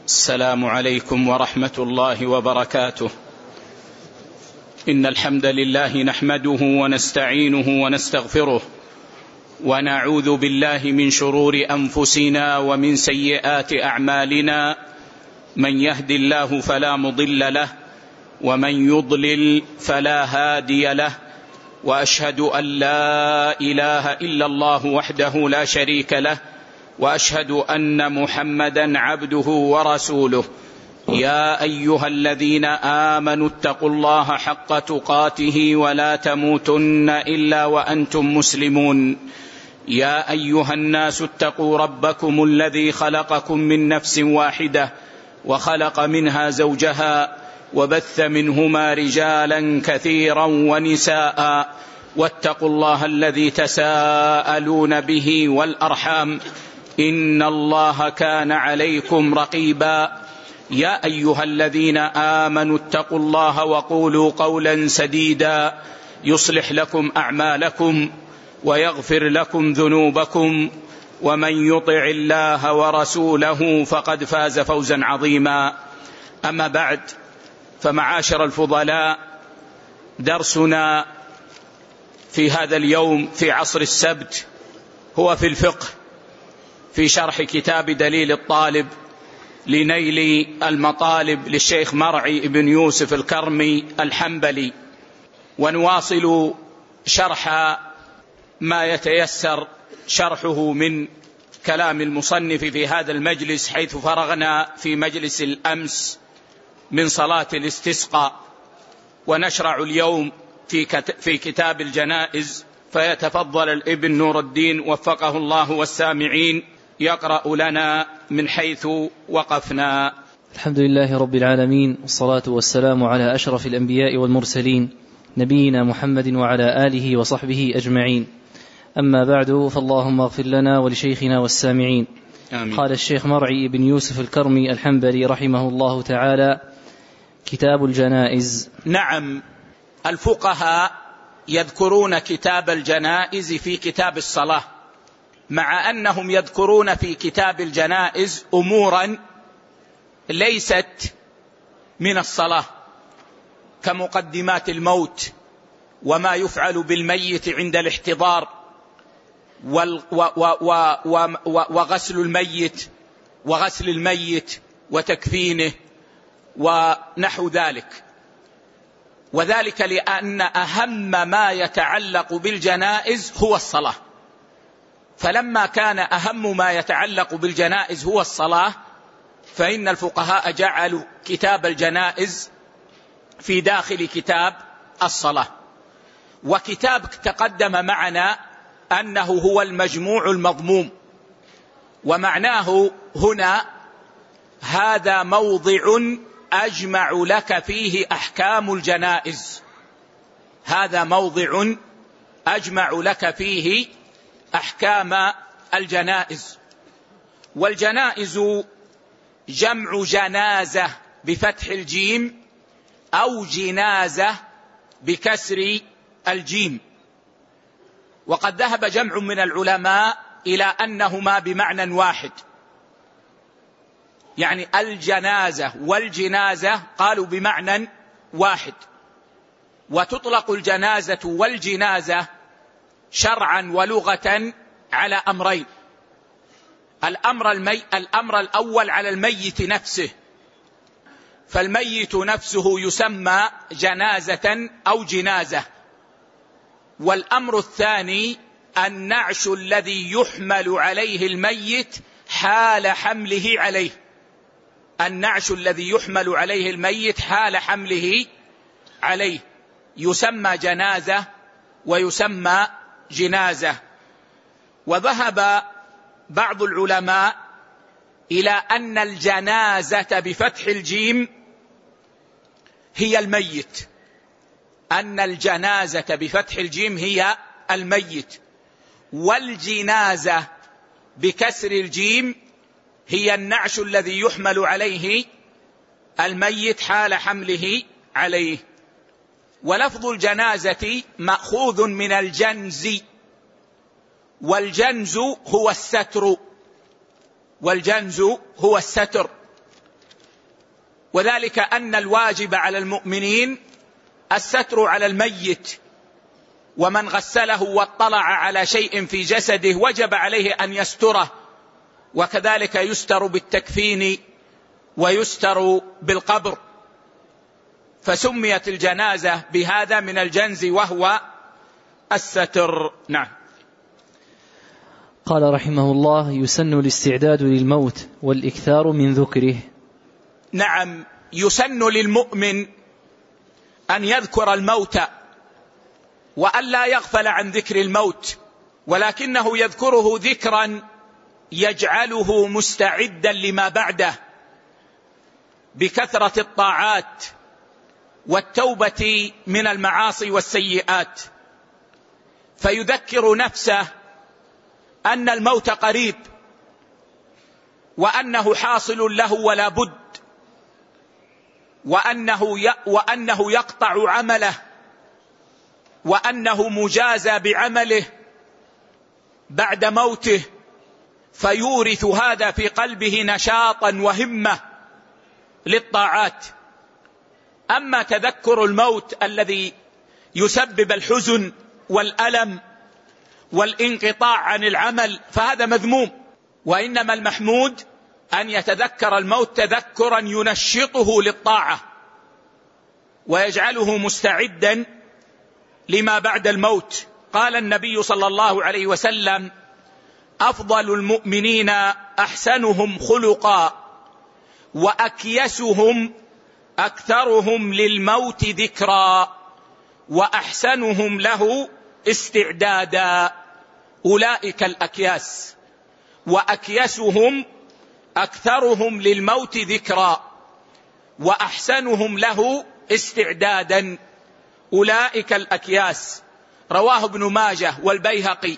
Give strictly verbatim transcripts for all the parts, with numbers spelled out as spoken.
السلام عليكم ورحمة الله وبركاته. إن الحمد لله نحمده ونستعينه ونستغفره، ونعوذ بالله من شرور أنفسنا ومن سيئات أعمالنا. من يهد الله فلا مضل له، ومن يضلل فلا هادي له، وأشهد أن لا إله إلا الله وحده لا شريك له، وأشهد أن محمدا عبده ورسوله. يا أيها الذين آمنوا اتقوا الله حق تقاته ولا تموتن إلا وأنتم مسلمون. يا أيها الناس اتقوا ربكم الذي خلقكم من نفس واحدة، وخلق منها زوجها، وبث منهما رجالا كثيرا ونساء، واتقوا الله الذي تساءلون به والأرحام، إن الله كان عليكم رقيبا. يا أيها الذين آمنوا اتقوا الله وقولوا قولا سديدا يصلح لكم أعمالكم ويغفر لكم ذنوبكم، ومن يطع الله ورسوله فقد فاز فوزا عظيما. أما بعد، فمعاشر الفضلاء، درسنا في هذا اليوم في عصر السبت هو في الفقه، في شرح كتاب دليل الطالب لنيل المطالب للشيخ مرعي بن يوسف الكرمي الحنبلي، ونواصل شرح ما يتيسر شرحه من كلام المصنف في هذا المجلس، حيث فرغنا في مجلس الأمس من صلاة الاستسقاء، ونشرع اليوم في في كتاب الجنائز. فيتفضل الابن نور الدين وفقه الله والسامعين يقرأ لنا من حيث وقفنا. الحمد لله رب العالمين، والصلاة والسلام على أشرف الأنبياء والمرسلين، نبينا محمد وعلى آله وصحبه أجمعين. أما بعد، فاللهم اغفر لنا ولشيخنا والسامعين. آمين. قال الشيخ مرعي بن يوسف الكرمي الحنبلي رحمه الله تعالى: كتاب الجنائز. نعم، الفقهاء يذكرون كتاب الجنائز في كتاب الصلاة، مع أنهم يذكرون في كتاب الجنائز أمورا ليست من الصلاة، كمقدمات الموت، وما يفعل بالميت عند الاحتضار، وغسل الميت وغسل الميت وتكفينه ونحو ذلك. وذلك لأن أهم ما يتعلق بالجنائز هو الصلاة، فلما كان أهم ما يتعلق بالجنائز هو الصلاة، فإن الفقهاء جعلوا كتاب الجنائز في داخل كتاب الصلاة. وكتاب تقدم معنا أنه هو المجموع المضموم، ومعناه هنا هذا موضع أجمع لك فيه أحكام الجنائز، هذا موضع أجمع لك فيه أحكام الجنائز. والجنائز جمع جنازة بفتح الجيم، أو جنازة بكسر الجيم. وقد ذهب جمع من العلماء إلى أنهما بمعنى واحد، يعني الجنازة والجنازة قالوا بمعنى واحد. وتطلق الجنازة والجنازة شرعا ولغة على أمرين: الأمر, المي... الأمر الأول على الميت نفسه، فالميت نفسه يسمى جنازة أو جنازة. والأمر الثاني النعش الذي يحمل عليه الميت حال حمله عليه، النعش الذي يحمل عليه الميت حال حمله عليه يسمى جنازة ويسمى جنازة. وذهب بعض العلماء إلى أن الجنازة بفتح الجيم هي الميت، أن الجنازة بفتح الجيم هي الميت، والجنازة بكسر الجيم هي النعش الذي يحمل عليه الميت حال حمله عليه. ولفظ الجنازة مأخوذ من الجنز، والجنز هو الستر، والجنز هو الستر. وذلك أن الواجب على المؤمنين الستر على الميت، ومن غسله واطلع على شيء في جسده وجب عليه أن يستره، وكذلك يستر بالتكفين ويستر بالقبر، فسميت الجنازة بهذا من الجنز وهو الستر. نعم. قال رحمه الله: يسن الاستعداد للموت والإكثار من ذكره. نعم، يسن للمؤمن أن يذكر الموت وأن لا يغفل عن ذكر الموت، ولكنه يذكره ذكرا يجعله مستعدا لما بعده بكثرة الطاعات والتوبة من المعاصي والسيئات، فيذكر نفسه أن الموت قريب، وأنه حاصل له ولا بد، وأنه وأنه يقطع عمله، وأنه مجازى بعمله بعد موته، فيورث هذا في قلبه نشاطا وهمة للطاعات. أما تذكر الموت الذي يسبب الحزن والألم والانقطاع عن العمل فهذا مذموم، وإنما المحمود أن يتذكر الموت تذكرا ينشطه للطاعة ويجعله مستعدا لما بعد الموت. قال النبي صلى الله عليه وسلم: أفضل المؤمنين أحسنهم خلقا وأكيسهم أكثرهم للموت ذكرا وأحسنهم له استعدادا. أولئك الأكياس، وأكيسهم أكثرهم للموت ذكرا وأحسنهم له استعدادا. أولئك الأكياس. رواه ابن ماجه والبيهقي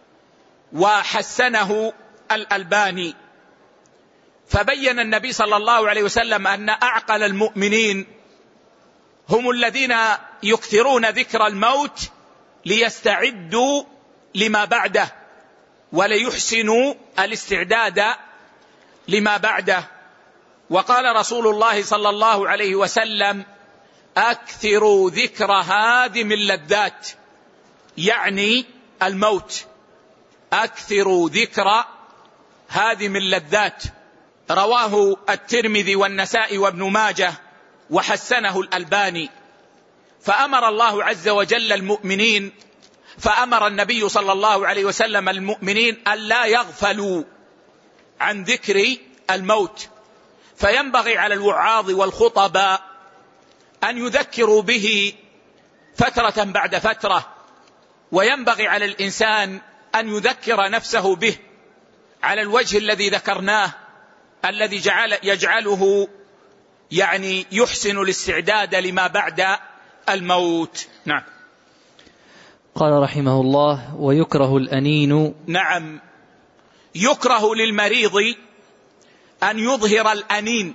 وحسنه الألباني. فبين النبي صلى الله عليه وسلم أن أعقل المؤمنين هم الذين يكثرون ذكر الموت ليستعدوا لما بعده وليحسنوا الاستعداد لما بعده. وقال رسول الله صلى الله عليه وسلم: أكثروا ذكر هادم اللذات، يعني الموت. أكثروا ذكر هادم اللذات. رواه الترمذي والنسائي وابن ماجه وحسنه الألباني. فأمر الله عز وجل المؤمنين فأمر النبي صلى الله عليه وسلم المؤمنين أن لا يغفلوا عن ذكر الموت، فينبغي على الوعاظ والخطباء أن يذكروا به فترة بعد فترة، وينبغي على الإنسان أن يذكر نفسه به على الوجه الذي ذكرناه، الذي جعل يجعله يعني يحسن الاستعداد لما بعد الموت. نعم. قال رحمه الله: ويكره الأنين. نعم، يكره للمريض أن يظهر الأنين،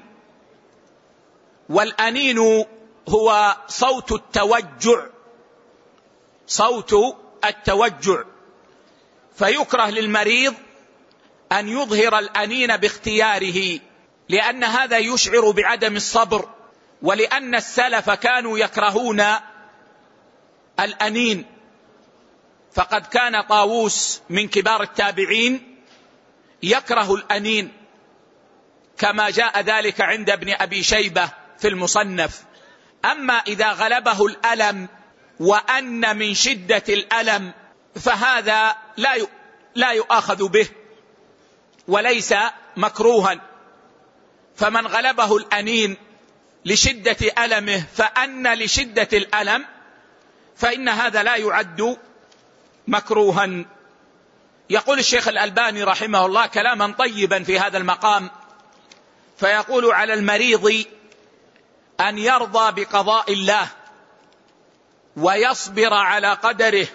والأنين هو صوت التوجع، صوت التوجع. فيكره للمريض أن يظهر الأنين باختياره، لأن هذا يشعر بعدم الصبر، ولأن السلف كانوا يكرهون الأنين. فقد كان طاووس من كبار التابعين يكره الأنين، كما جاء ذلك عند ابن أبي شيبة في المصنف. أما إذا غلبه الألم وأن من شدة الألم فهذا لا لا يؤاخذ به وليس مكروها. فمن غلبه الأنين لشدة ألمه فأن لشدة الألم فإن هذا لا يعد مكروها. يقول الشيخ الألباني رحمه الله كلاما طيبا في هذا المقام، فيقول: على المريض أن يرضى بقضاء الله ويصبر على قدره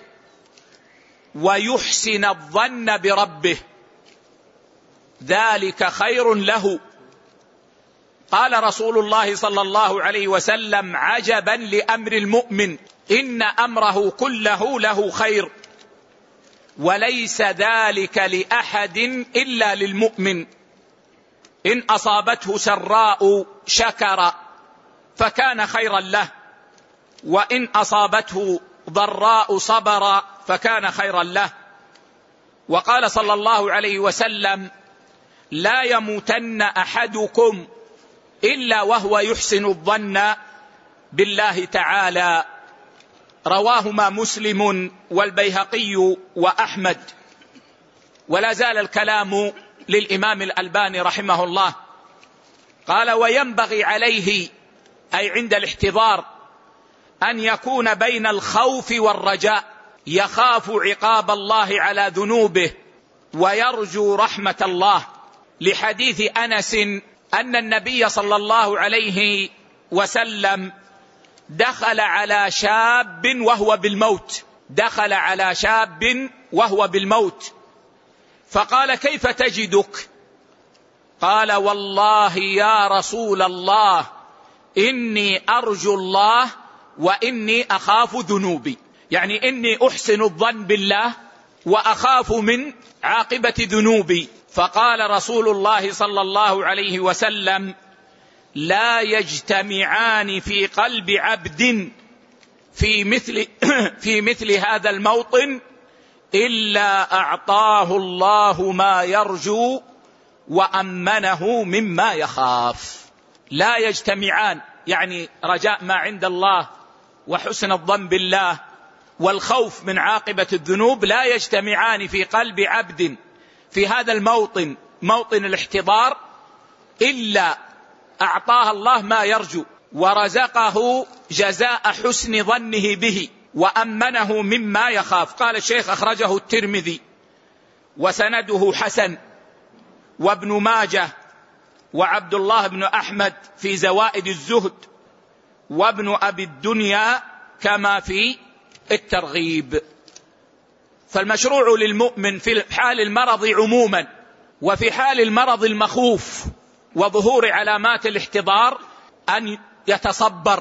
ويحسن الظن بربه، ذلك خير له. قال رسول الله صلى الله عليه وسلم: عجبا لأمر المؤمن، إن أمره كله له خير، وليس ذلك لأحد إلا للمؤمن. إن أصابته سراء شكر فكان خيرا له، وإن أصابته ضراء صبر فكان خيرا له. وقال صلى الله عليه وسلم: لا يموتن أحدكم إلا وهو يحسن الظن بالله تعالى. رواهما مسلم والبيهقي وأحمد. ولا زال الكلام للإمام الألباني رحمه الله، قال: وينبغي عليه، أي عند الاحتضار، أن يكون بين الخوف والرجاء، يخاف عقاب الله على ذنوبه ويرجو رحمة الله، لحديث أنس أن النبي صلى الله عليه وسلم دخل على شاب وهو بالموت دخل على شاب وهو بالموت فقال: كيف تجدك؟ قال: والله يا رسول الله إني أرجو الله وإني أخاف ذنوبي، يعني إني أحسن الظن بالله وأخاف من عاقبة ذنوبي. فقال رسول الله صلى الله عليه وسلم: لا يجتمعان في قلب عبد في مثل, في مثل هذا الموطن إلا أعطاه الله ما يرجو وأمنه مما يخاف. لا يجتمعان، يعني رجاء ما عند الله وحسن الظن بالله والخوف من عاقبة الذنوب لا يجتمعان في قلب عبد في هذا الموطن، موطن الاحتضار، إلا أعطاه الله ما يرجو ورزقه جزاء حسن ظنه به وأمنه مما يخاف. قال الشيخ: أخرجه الترمذي وسنده حسن، وابن ماجه، وعبد الله بن أحمد في زوائد الزهد، وابن أبي الدنيا كما في الترغيب. فالمشروع للمؤمن في حال المرض عموما وفي حال المرض المخوف وظهور علامات الاحتضار أن يتصبر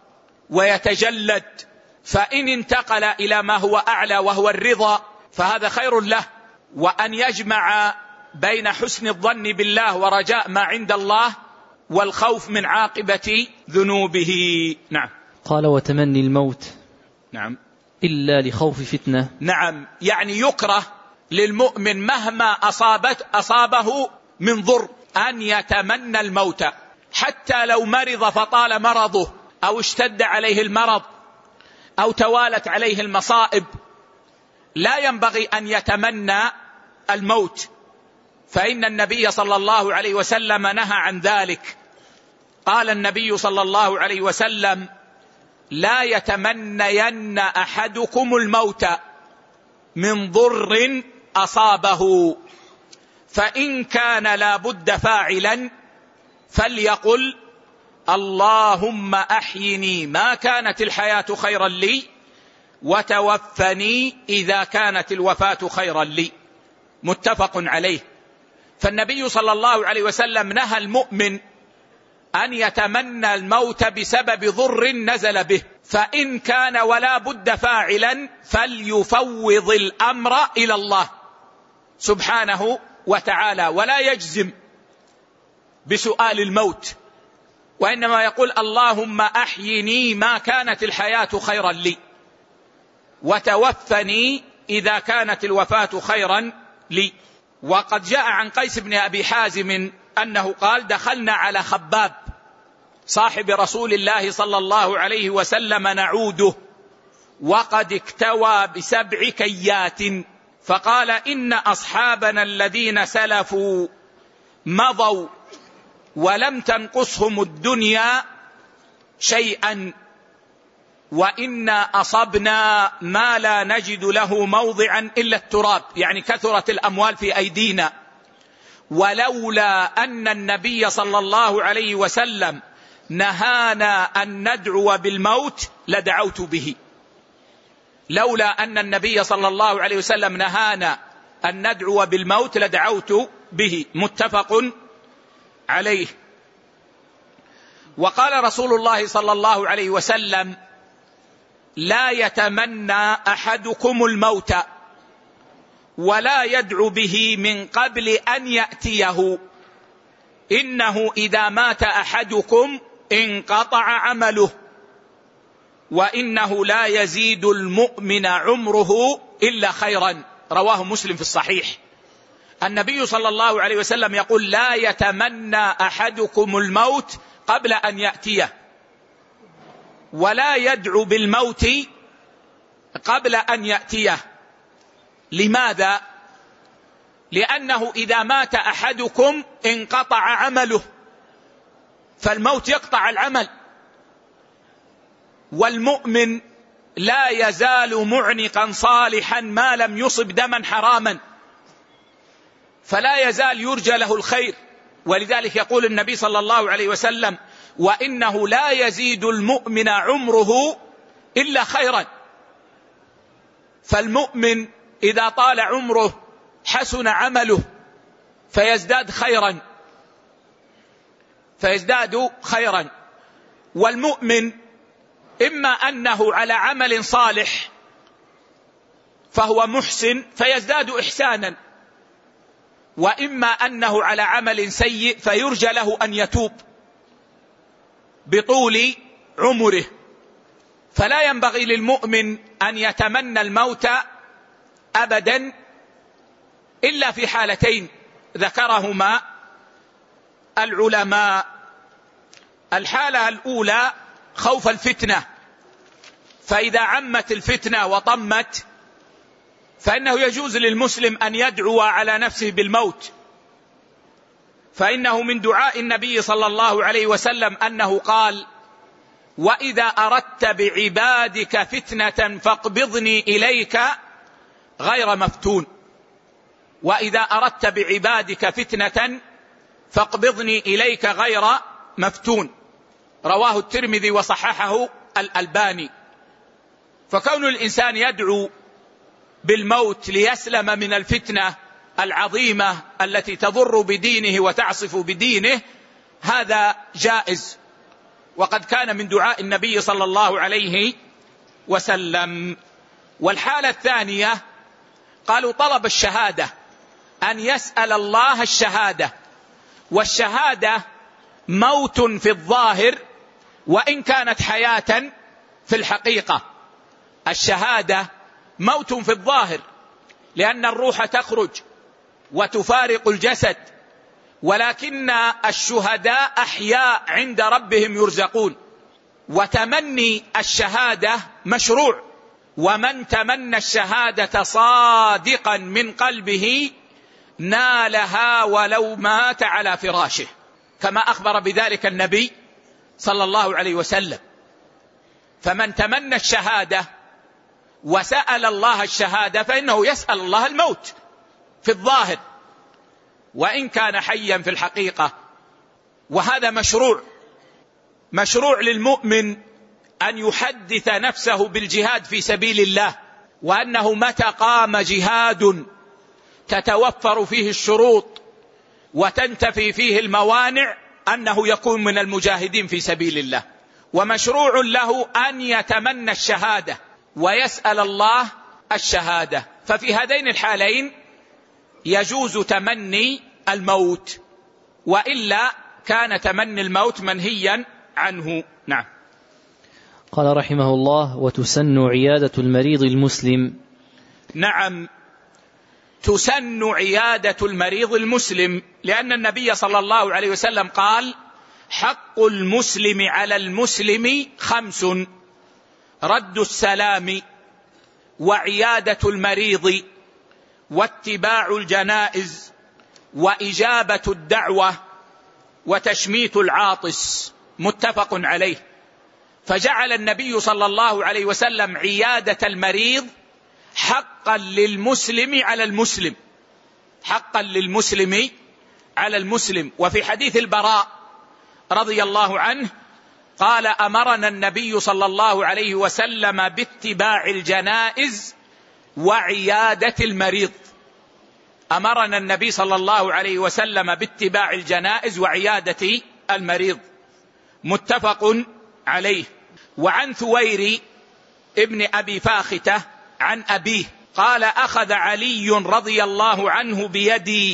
ويتجلد، فإن انتقل إلى ما هو أعلى وهو الرضا فهذا خير له، وأن يجمع بين حسن الظن بالله ورجاء ما عند الله والخوف من عاقبة ذنوبه. نعم. قال: وتمني الموت. نعم. إلا لخوف فتنة. نعم، يعني يكره للمؤمن مهما أصابت أصابه من ضر أن يتمنى الموت، حتى لو مرض فطال مرضه أو اشتد عليه المرض أو توالت عليه المصائب، لا ينبغي أن يتمنى الموت، فإن النبي صلى الله عليه وسلم نهى عن ذلك. قال النبي صلى الله عليه وسلم: لا يتمنين أحدكم الموت من ضر أصابه، فإن كان لا بد فاعلا فليقل: اللهم أحيني ما كانت الحياة خيرا لي وتوفني إذا كانت الوفاة خيرا لي. متفق عليه. فالنبي صلى الله عليه وسلم نهى المؤمن أن يتمنى الموت بسبب ضر نزل به، فإن كان ولا بد فاعلا فليفوض الأمر إلى الله سبحانه وتعالى، ولا يجزم بسؤال الموت، وإنما يقول: اللهم أحيني ما كانت الحياة خيرا لي وتوفني إذا كانت الوفاة خيرا لي. وقد جاء عن قيس بن أبي حازم أنه قال: دخلنا على خباب صاحب رسول الله صلى الله عليه وسلم نعوده وقد اكتوى بسبع كيات، فقال: إن أصحابنا الذين سلفوا مضوا ولم تنقصهم الدنيا شيئا، وإنا أصبنا ما لا نجد له موضعا إلا التراب، يعني كثرت الأموال في أيدينا، ولولا أن النبي صلى الله عليه وسلم نهانا أن ندعو بالموت لدعوت به. لولا أن النبي صلى الله عليه وسلم نهانا أن ندعو بالموت لدعوت به. متفق عليه. وقال رسول الله صلى الله عليه وسلم: لا يتمنى أحدكم الموت ولا يدعو به من قبل أن يأتيه، إنه إذا مات أحدكم انقطع عمله وإنه لا يزيد المؤمن عمره إلا خيرا. رواه مسلم في الصحيح. النبي صلى الله عليه وسلم يقول: لا يتمنى أحدكم الموت قبل أن يأتيه، ولا يدعو بالموت قبل أن يأتيه. لماذا؟ لأنه إذا مات أحدكم انقطع عمله، فالموت يقطع العمل، والمؤمن لا يزال معنقا صالحا ما لم يصب دما حراما، فلا يزال يرجى له الخير. ولذلك يقول النبي صلى الله عليه وسلم: وإنه لا يزيد المؤمن عمره إلا خيرا. فالمؤمن إذا طال عمره حسن عمله فيزداد خيرا فيزداد خيرا والمؤمن إما أنه على عمل صالح فهو محسن فيزداد إحسانا، وإما أنه على عمل سيء فيرجى له أن يتوب بطول عمره. فلا ينبغي للمؤمن أن يتمنى الموت أبدا إلا في حالتين ذكرهما العلماء. الحالة الأولى خوف الفتنة، فإذا عمت الفتنة وطمت فإنه يجوز للمسلم أن يدعو على نفسه بالموت، فإنه من دعاء النبي صلى الله عليه وسلم أنه قال: وإذا أردت بعبادك فتنة فاقبضني إليك غير مفتون. وإذا أردت بعبادك فتنة فاقبضني إليك غير مفتون. رواه الترمذي وصححه الألباني. فكون الإنسان يدعو بالموت ليسلم من الفتنة العظيمة التي تضر بدينه وتعصف بدينه هذا جائز، وقد كان من دعاء النبي صلى الله عليه وسلم. والحالة الثانية قالوا طلب الشهادة، أن يسأل الله الشهادة، والشهادة موت في الظاهر وإن كانت حياة في الحقيقة. الشهادة موت في الظاهر لأن الروح تخرج وتفارق الجسد، ولكن الشهداء أحياء عند ربهم يرزقون. وتمني الشهادة مشروع، ومن تمنى الشهادة صادقا من قلبه نالها ولو مات على فراشه، كما أخبر بذلك النبي صلى الله عليه وسلم. فمن تمنى الشهادة وسأل الله الشهادة فإنه يسأل الله الموت في الظاهر وإن كان حيا في الحقيقة. وهذا مشروع مشروع للمؤمن أن يحدث نفسه بالجهاد في سبيل الله، وأنه متى قام جهاد تتوفر فيه الشروط وتنتفي فيه الموانع أنه يكون من المجاهدين في سبيل الله. ومشروع له أن يتمنى الشهادة ويسأل الله الشهادة. ففي هذين الحالين يجوز تمني الموت، وإلا كان تمني الموت منهيا عنه. نعم. قال رحمه الله: وتسن عيادة المريض المسلم. نعم، تسن عيادة المريض المسلم، لأن النبي صلى الله عليه وسلم قال: حق المسلم على المسلم خمس: رد السلام، وعيادة المريض، واتباع الجنائز، وإجابة الدعوة، وتشميت العاطس. متفق عليه. فجعل النبي صلى الله عليه وسلم عيادة المريض حقا للمسلم على المسلم، حقا للمسلم على المسلم. وفي حديث البراء رضي الله عنه قال: أمرنا النبي صلى الله عليه وسلم باتباع الجنائز وعيادة المريض. أمرنا النبي صلى الله عليه وسلم باتباع الجنائز وعيادة المريض. متفق عليه. وعن ثوير ابن أبي فاختة عن أبيه قال: أخذ علي رضي الله عنه بيدي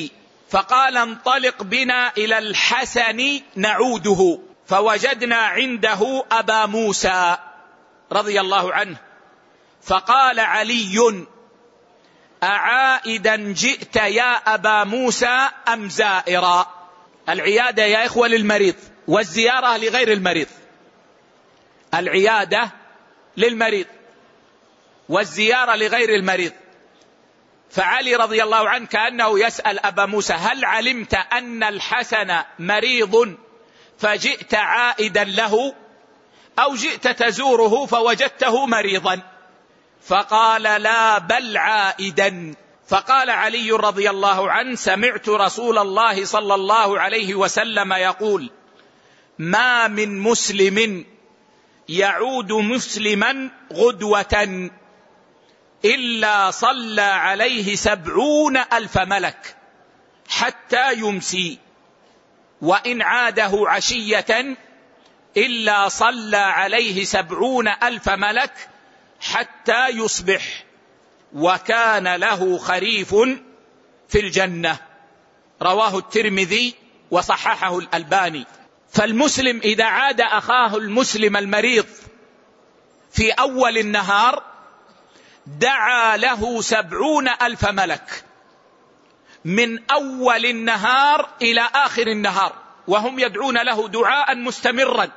فقال انطلق بنا إلى الحسن نعوده، فوجدنا عنده أبا موسى رضي الله عنه، فقال علي أعائدا جئت يا أبا موسى أم زائرا؟ العيادة يا إخوة للمريض، والزيارة لغير المريض. العيادة للمريض والزيارة لغير المريض. فعلي رضي الله عنه كأنه يسأل أبا موسى هل علمت أن الحسن مريض فجئت عائدا له، أو جئت تزوره فوجدته مريضا؟ فقال لا بل عائدا. فقال علي رضي الله عنه سمعت رسول الله صلى الله عليه وسلم يقول ما من مسلم يعود مسلما غدوة إلا صلى عليه سبعون ألف ملك حتى يمسي، وإن عاده عشية إلا صلى عليه سبعون ألف ملك حتى يصبح، وكان له خريف في الجنة. رواه الترمذي وصححه الألباني. فالمسلم إذا عاد أخاه المسلم المريض في أول النهار دعا له سبعون ألف ملك من أول النهار إلى آخر النهار، وهم يدعون له دعاء مستمرا.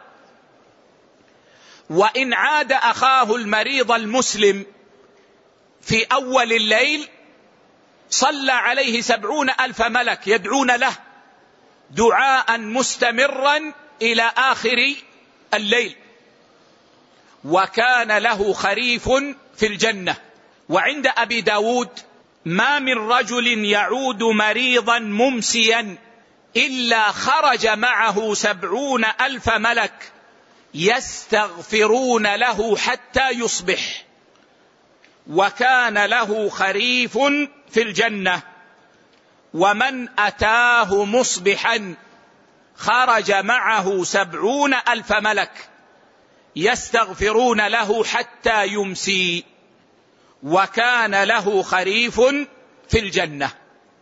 وإن عاد أخاه المريض المسلم في أول الليل صلى عليه سبعون ألف ملك يدعون له دعاء مستمرا إلى آخر الليل، وكان له خريف في الجنة. وعند أبي داود ما من رجل يعود مريضا ممسيا إلا خرج معه سبعون ألف ملك يستغفرون له حتى يصبح، وكان له خريف في الجنة. ومن أتاه مصبحا خرج معه سبعون ألف ملك يستغفرون له حتى يمسي، وكان له خريف في الجنة.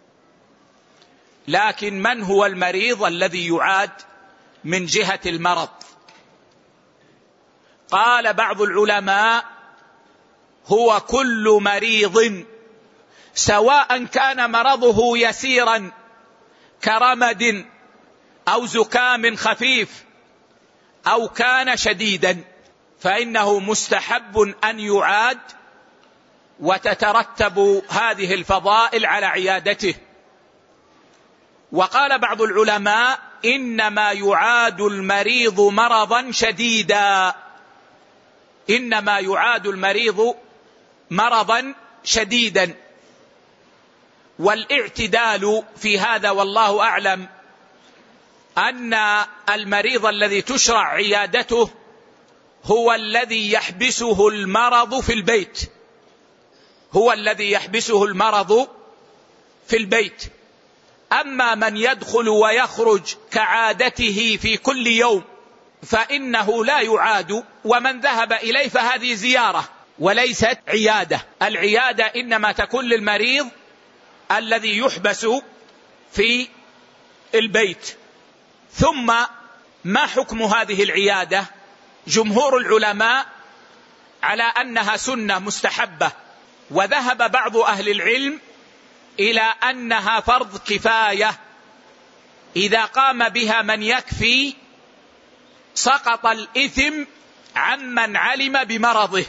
لكن من هو المريض الذي يعاد من جهة المرض؟ قال بعض العلماء هو كل مريض، سواء كان مرضه يسيرا كرمد أو زكام خفيف أو كان شديدا، فإنه مستحب أن يعاد، وتترتب هذه الفضائل على عيادته. وقال بعض العلماء إنما يعاد المريض مرضا شديدا، إنما يعاد المريض مرضا شديدا. والاعتدال في هذا والله أعلم أن المريض الذي تشرع عيادته هو الذي يحبسه المرض في البيت، هو الذي يحبسه المرض في البيت. أما من يدخل ويخرج كعادته في كل يوم فإنه لا يعاد، ومن ذهب إليه فهذه زيارة وليست عيادة. العيادة إنما تكون للمريض الذي يحبس في البيت. ثم ما حكم هذه العيادة؟ جمهور العلماء على أنها سنة مستحبة، وذهب بعض أهل العلم إلى أنها فرض كفاية، إذا قام بها من يكفي سقط الإثم عمن علم بمرضه،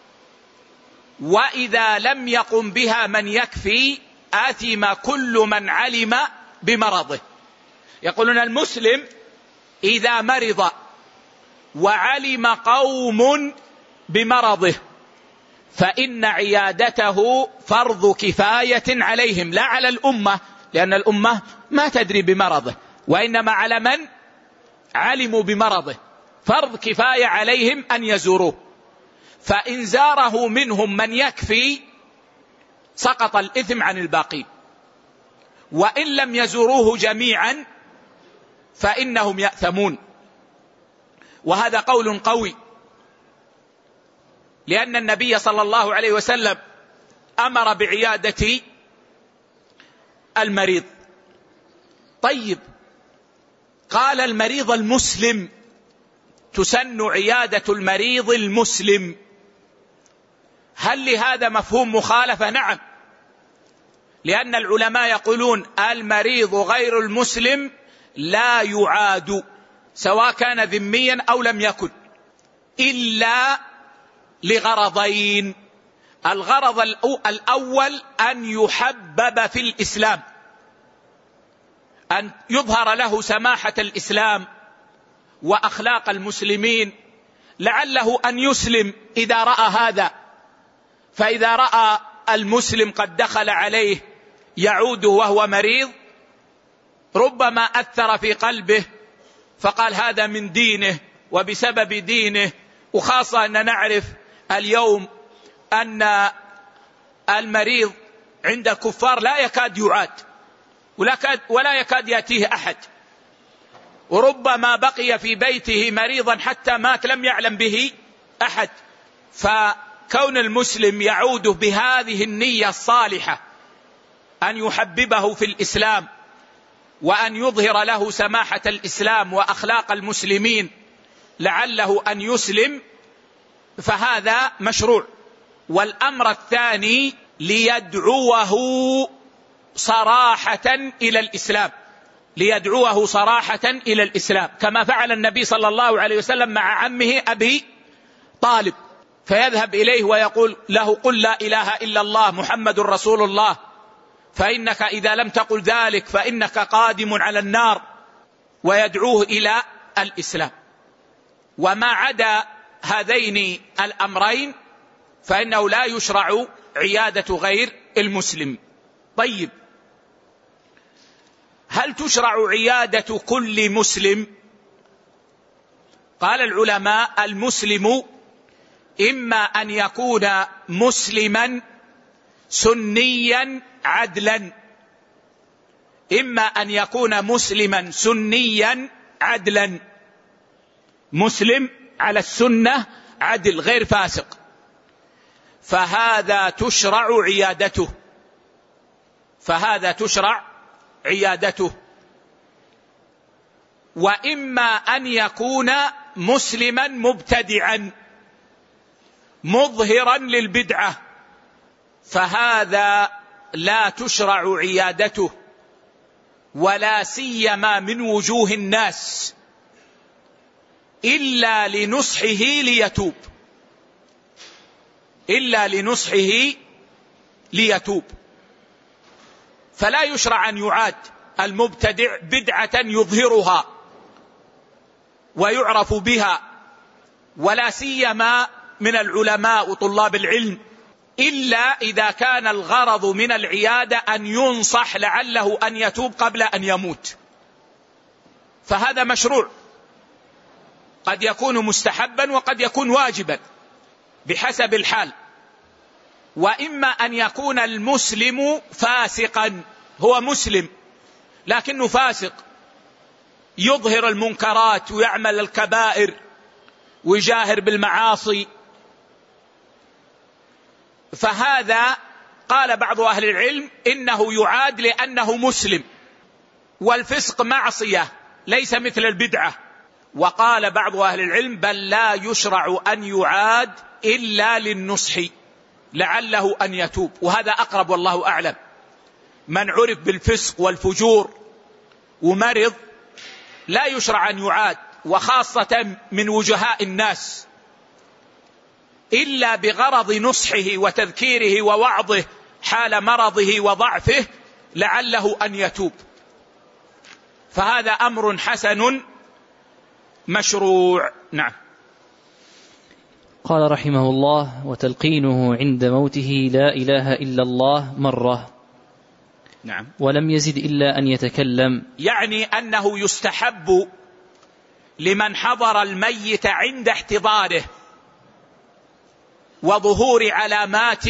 وإذا لم يقم بها من يكفي آثم كل من علم بمرضه. يقولون المسلم إذا مرض وعلم قوم بمرضه فإن عيادته فرض كفاية عليهم، لا على الأمة، لأن الأمة ما تدري بمرضه، وإنما على من علموا بمرضه فرض كفاية عليهم أن يزوروه. فإن زاره منهم من يكفي سقط الإثم عن الباقين، وإن لم يزوروه جميعا فإنهم يأثمون. وهذا قول قوي، لأن النبي صلى الله عليه وسلم أمر بعيادة المريض. طيب، قال المريض المسلم، تسن عيادة المريض المسلم، هل لهذا مفهوم مخالفة؟ نعم، لأن العلماء يقولون المريض غير المسلم لا يعاد سواء كان ذميا أو لم يكن، إلا لغرضين. الغرض الأول أن يحبب في الإسلام، أن يظهر له سماحة الإسلام وأخلاق المسلمين، لعله أن يسلم إذا رأى هذا، فإذا رأى المسلم قد دخل عليه يعود وهو مريض ربما أثر في قلبه فقال هذا من دينه وبسبب دينه. وخاصة أن نعرف اليوم أن المريض عند الكفار لا يكاد يعاد ولا يكاد يأتيه أحد، وربما بقي في بيته مريضا حتى مات لم يعلم به أحد. فكون المسلم يعود بهذه النية الصالحة أن يحببه في الإسلام وأن يظهر له سماحة الإسلام وأخلاق المسلمين لعله أن يسلم، فهذا مشروع. والأمر الثاني ليدعوه صراحة إلى الإسلام، ليدعوه صراحة إلى الإسلام، كما فعل النبي صلى الله عليه وسلم مع عمه أبي طالب، فيذهب إليه ويقول له قل لا إله إلا الله محمد رسول الله، فإنك إذا لم تقل ذلك فإنك قادم على النار، ويدعوه إلى الإسلام. وما عدا هذين الأمرين فإنه لا يشرع عيادة غير المسلم. طيب، هل تشرع عيادة كل مسلم؟ قال العلماء المسلم إما أن يكون مسلما سنيا عدلا، إما أن يكون مسلما سنيا عدلا، مسلم على السنة عدل غير فاسق، فهذا تشرع عيادته، فهذا تشرع عيادته. وإما أن يكون مسلما مبتدعا مظهرا للبدعة، فهذا لا تشرع عيادته، ولا سيما من وجوه الناس، إلا لنصحه ليتوب، إلا لنصحه ليتوب. فلا يشرع أن يعاد المبتدع بدعة يظهرها ويعرف بها، ولا سيما من العلماء وطلاب العلم، إلا إذا كان الغرض من العيادة أن ينصح لعله أن يتوب قبل أن يموت، فهذا مشروع، قد يكون مستحبا وقد يكون واجبا بحسب الحال. وإما أن يكون المسلم فاسقا، هو مسلم لكنه فاسق، يظهر المنكرات ويعمل الكبائر ويجاهر بالمعاصي، فهذا قال بعض أهل العلم إنه يعاد لأنه مسلم، والفسق معصية ليس مثل البدعة. وقال بعض أهل العلم بل لا يشرع أن يعاد إلا للنصح لعله أن يتوب، وهذا أقرب والله أعلم. من عرف بالفسق والفجور ومرض لا يشرع أن يعاد، وخاصة من وجهاء الناس، إلا بغرض نصحه وتذكيره ووعظه حال مرضه وضعفه لعله أن يتوب، فهذا أمر حسن مشروع. نعم. قال رحمه الله: وتلقينه عند موته لا إله إلا الله مرة. نعم. ولم يزد إلا أن يتكلم، يعني أنه يستحب لمن حضر الميت عند احتضاره وظهور علامات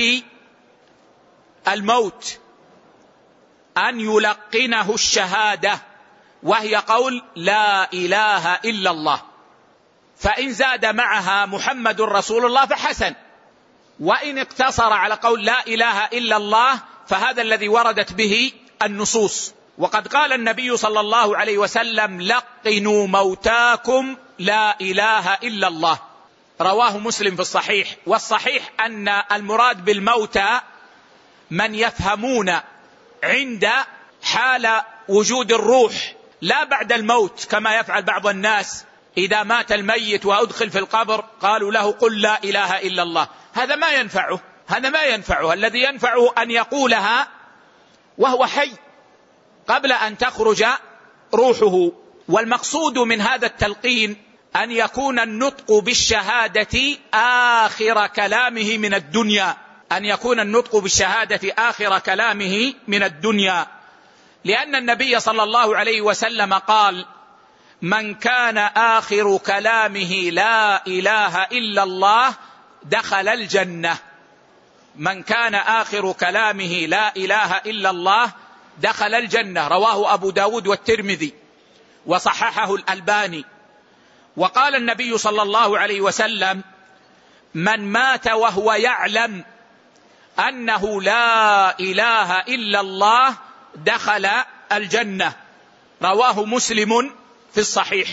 الموت أن يلقنه الشهادة، وهي قول لا إله إلا الله، فإن زاد معها محمد رسول الله فحسن، وإن اقتصر على قول لا إله إلا الله فهذا الذي وردت به النصوص وقد قال النبي صلى الله عليه وسلم: لقنوا موتاكم لا إله إلا الله، رواه مسلم في الصحيح. والصحيح أن المراد بالموتى من يفهمون عند حال وجود الروح، لا بعد الموت كما يفعل بعض الناس. إذا مات الميت وأدخل في القبر قالوا له: قل لا إله إلا الله. هذا ما ينفعه، هذا ما ينفعه. الذي ينفعه أن يقولها وهو حي قبل أن تخرج روحه. والمقصود من هذا التلقين أن يكون النطق بالشهادة آخر كلامه من الدنيا، أن يكون النطق بالشهادة آخر كلامه من الدنيا، لأن النبي صلى الله عليه وسلم قال: من كان آخر كلامه لا إله إلا الله دخل الجنة. من كان آخر كلامه لا إله إلا الله دخل الجنة، رواه أبو داود والترمذي وصححه الألباني. وقال النبي صلى الله عليه وسلم: من مات وهو يعلم أنه لا إله إلا الله دخل الجنة، رواه مسلم في الصحيح.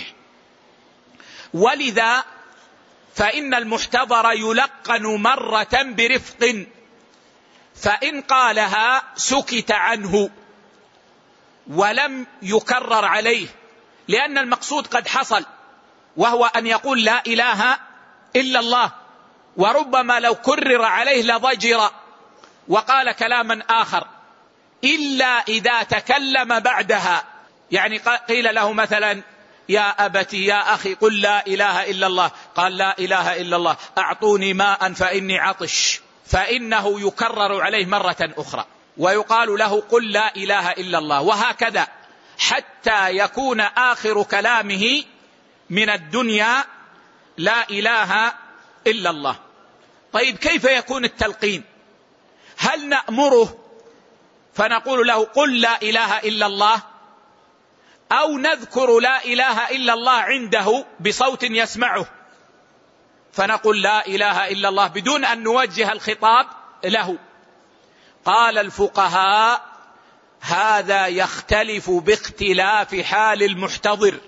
ولذا فإن المحتضر يلقن مرة برفق، فإن قالها سكت عنه ولم يكرر عليه، لأن المقصود قد حصل، وهو أن يقول لا إله إلا الله. وربما لو كرر عليه لضجر وقال كلاما آخر، إلا إذا تكلم بعدها. يعني قيل له مثلا: يا أبتي يا أخي قل لا إله إلا الله، قال: لا إله إلا الله، أعطوني ماء فإني عطش، فإنه يكرر عليه مرة أخرى ويقال له: قل لا إله إلا الله. وهكذا حتى يكون آخر كلامه من الدنيا لا إله إلا الله. طيب، كيف يكون التلقين؟ هل نأمره فنقول له: قل لا إله إلا الله، أو نذكر لا إله إلا الله عنده بصوت يسمعه فنقول لا إله إلا الله بدون أن نوجه الخطاب له؟ قال الفقهاء: هذا يختلف باختلاف حال المحتضر.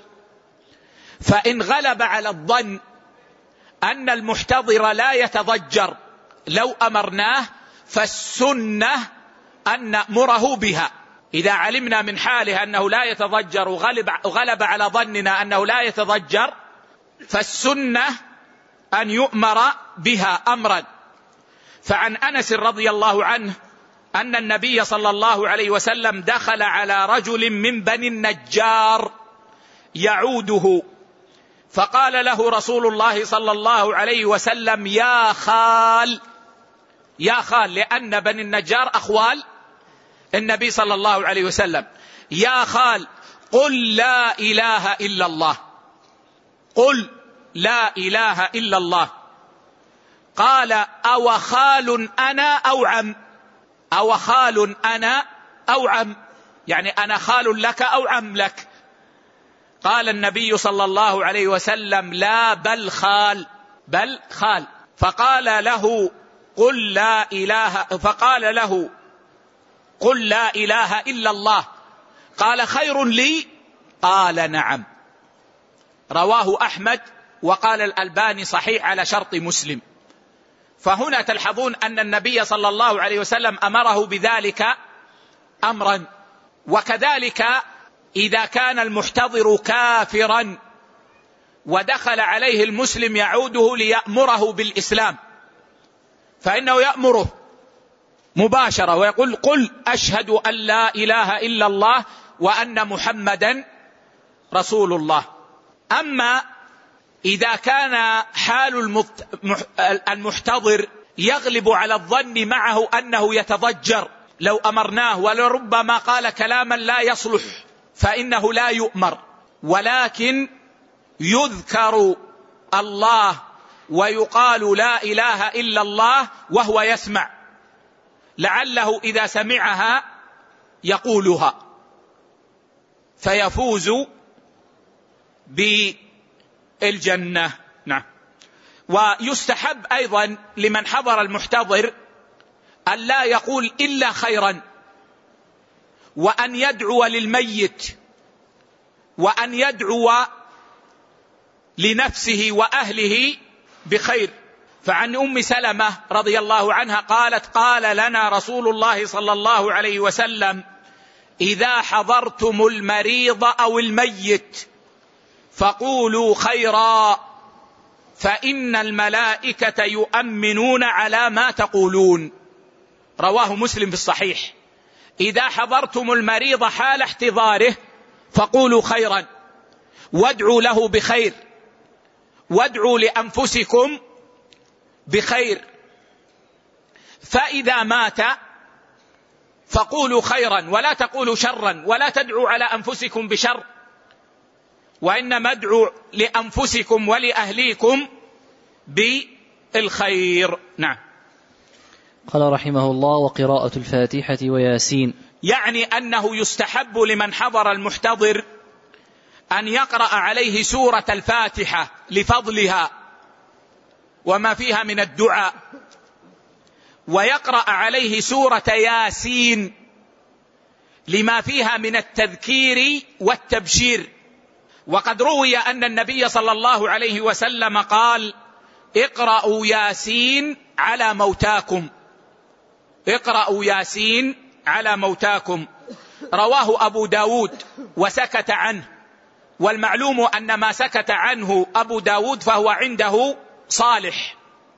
فإن غلب على الظن أن المحتضر لا يتضجر لو أمرناه، فالسنة أن نأمره بها. إذا علمنا من حاله أنه لا يتضجر وغلب, وغلب على ظننا أنه لا يتضجر، فالسنة أن يؤمر بها أمرا. فعن أنس رضي الله عنه أن النبي صلى الله عليه وسلم دخل على رجل من بني النجار يعوده، فقال له رسول الله صلى الله عليه وسلم: يا خال، يا خال، لأن بني النجار أخوال النبي صلى الله عليه وسلم. يا خال، قل لا إله إلا الله، قل لا إله إلا الله. قال: أو خال أنا أو عم؟ أو خال أنا أو عم، يعني أنا خال لك أو عم لك؟ قال النبي صلى الله عليه وسلم: لا، بل خال، بل خال. فقال له: قل لا إله فقال له قل لا إله إلا الله. قال: خير لي؟ قال: نعم. رواه أحمد، وقال الألباني صحيح على شرط مسلم. فهنا تلحظون أن النبي صلى الله عليه وسلم أمره بذلك أمرا. وكذلك إذا كان المحتضر كافرا ودخل عليه المسلم يعوده ليأمره بالإسلام، فإنه يأمره مباشرة ويقول: قل أشهد أن لا إله إلا الله وأن محمدا رسول الله. أما إذا كان حال المحتضر يغلب على الظن معه أنه يتضجر لو أمرناه، ولربما قال كلاما لا يصلح، فإنه لا يؤمر، ولكن يذكر الله ويقال لا إله إلا الله وهو يسمع، لعله إذا سمعها يقولها فيفوز بالجنة. نعم. ويستحب أيضا لمن حضر المحتضر أن لا يقول إلا خيرا، وأن يدعو للميت وأن يدعو لنفسه وأهله بخير. فعن أم سلمة رضي الله عنها قالت: قال لنا رسول الله صلى الله عليه وسلم: إذا حضرتم المريض أو الميت فقولوا خيرا فإن الملائكة يؤمنون على ما تقولون. رواه مسلم في الصحيح. إذا حضرتم المريض حال احتضاره فقولوا خيرا، وادعوا له بخير، وادعوا لأنفسكم بخير. فإذا مات فقولوا خيرا ولا تقولوا شرا، ولا تدعوا على أنفسكم بشر، وإنما ادعوا لأنفسكم ولأهليكم بالخير. نعم. قال رحمه الله: وقراءة الفاتحة وياسين. يعني أنه يستحب لمن حضر المحتضر أن يقرأ عليه سورة الفاتحة لفضلها وما فيها من الدعاء، ويقرأ عليه سورة ياسين لما فيها من التذكير والتبشير. وقد روي أن النبي صلى الله عليه وسلم قال: اقرأوا ياسين على موتاكم، اقرأوا ياسين على موتاكم. رواه أبو داود وسكت عنه، والمعلوم أن ما سكت عنه أبو داود فهو عنده صالح.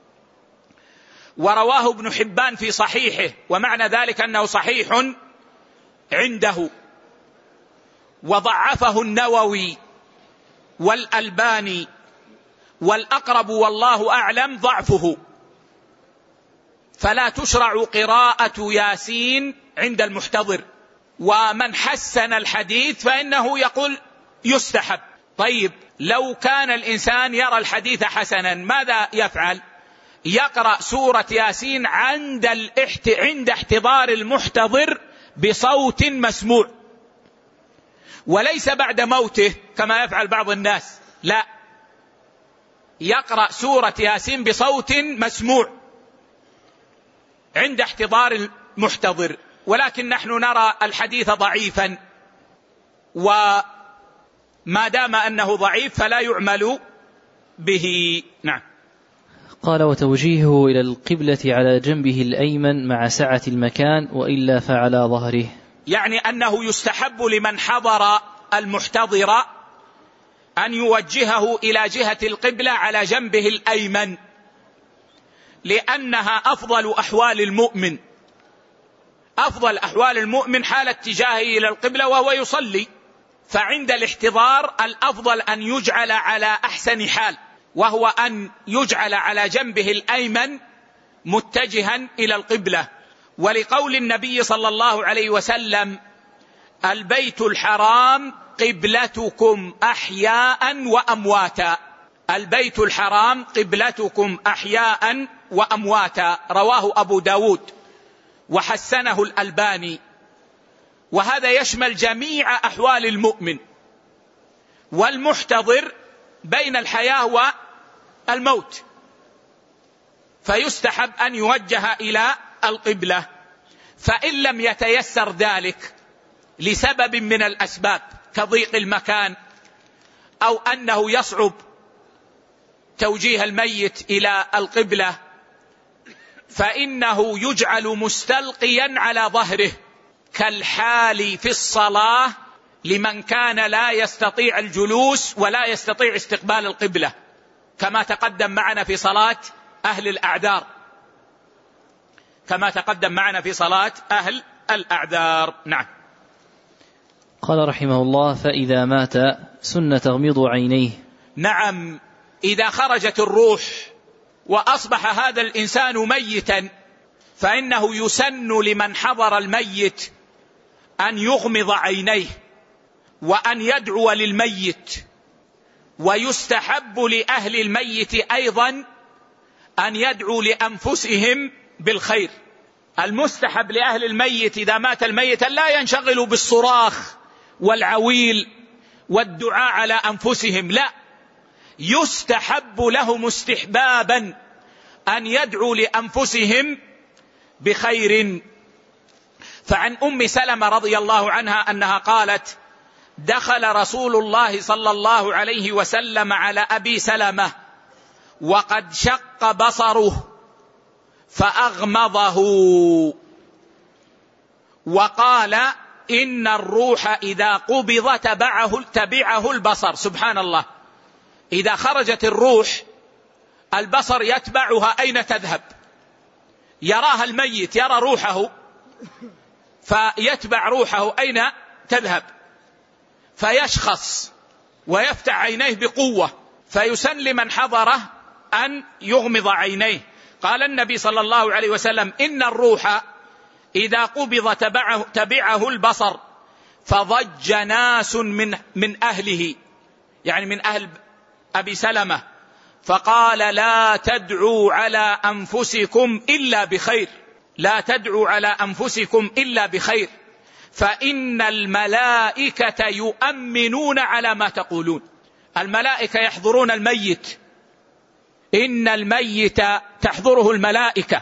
ورواه ابن حبان في صحيحه، ومعنى ذلك أنه صحيح عنده. وضعفه النووي والألباني، والأقرب والله أعلم ضعفه، فلا تشرع قراءة ياسين عند المحتضر. ومن حسن الحديث فإنه يقول يستحب. طيب، لو كان الإنسان يرى الحديث حسنا ماذا يفعل؟ يقرأ سورة ياسين عند الاحت... عند احتضار المحتضر بصوت مسموع، وليس بعد موته كما يفعل بعض الناس، لا، يقرأ سورة ياسين بصوت مسموع عند احتضار المحتضر. ولكن نحن نرى الحديث ضعيفا، وما دام أنه ضعيف فلا يعمل به. نعم. قال: وتوجيهه إلى القبلة على جنبه الأيمن مع سعة المكان، وإلا فعلى ظهره. يعني أنه يستحب لمن حضر المحتضر أن يوجهه إلى جهة القبلة على جنبه الأيمن، لأنها أفضل أحوال المؤمن. أفضل أحوال المؤمن حال اتجاهه إلى القبلة وهو يصلي، فعند الاحتضار الأفضل أن يجعل على أحسن حال، وهو أن يجعل على جنبه الأيمن متجها إلى القبلة. ولقول النبي صلى الله عليه وسلم: البيت الحرام قبلتكم أحياء وأمواتا. البيت الحرام قبلتكم أحياء وأمواتا. رواه أبو داود وحسنه الألباني. وهذا يشمل جميع أحوال المؤمن، والمحتضر بين الحياة والموت، فيستحب أن يوجه إلى القبلة. فإن لم يتيسر ذلك لسبب من الأسباب كضيق المكان، أو أنه يصعب توجيه الميت إلى القبلة، فإنه يجعل مستلقيا على ظهره كالحال في الصلاة لمن كان لا يستطيع الجلوس ولا يستطيع استقبال القبلة، كما تقدم معنا في صلاة أهل الأعذار كما تقدم معنا في صلاة أهل الأعذار. نعم. قال رحمه الله: فإذا مات سن تغميض عينيه. نعم، إذا خرجت الروح وأصبح هذا الإنسان ميتا فإنه يسن لمن حضر الميت أن يغمض عينيه وأن يدعو للميت. ويستحب لأهل الميت أيضا أن يدعوا لأنفسهم بالخير. المستحب لأهل الميت إذا مات الميت لا ينشغلوا بالصراخ والعويل والدعاء على أنفسهم، لا، يستحب لهم استحبابا أن يدعوا لأنفسهم بخير. فعن أم سلمة رضي الله عنها أنها قالت: دخل رسول الله صلى الله عليه وسلم على أبي سلمة وقد شق بصره فأغمضه وقال: إن الروح إذا قبض تبعه, تبعه البصر. سبحان الله، إذا خرجت الروح البصر يتبعها أين تذهب، يراها الميت، يرى روحه فيتبع روحه أين تذهب، فيشخص ويفتح عينيه بقوة، فيسن لمن حضره أن يغمض عينيه. قال النبي صلى الله عليه وسلم: إن الروح إذا قبض تبعه, تبعه البصر. فضج ناس من, من أهله، يعني من أهل أبي سلمة، فقال: لا تدعوا على أنفسكم إلا بخير، لا تدعوا على أنفسكم إلا بخير، فإن الملائكة يؤمنون على ما تقولون. الملائكة يحضرون الميت، إن الميت تحضره الملائكة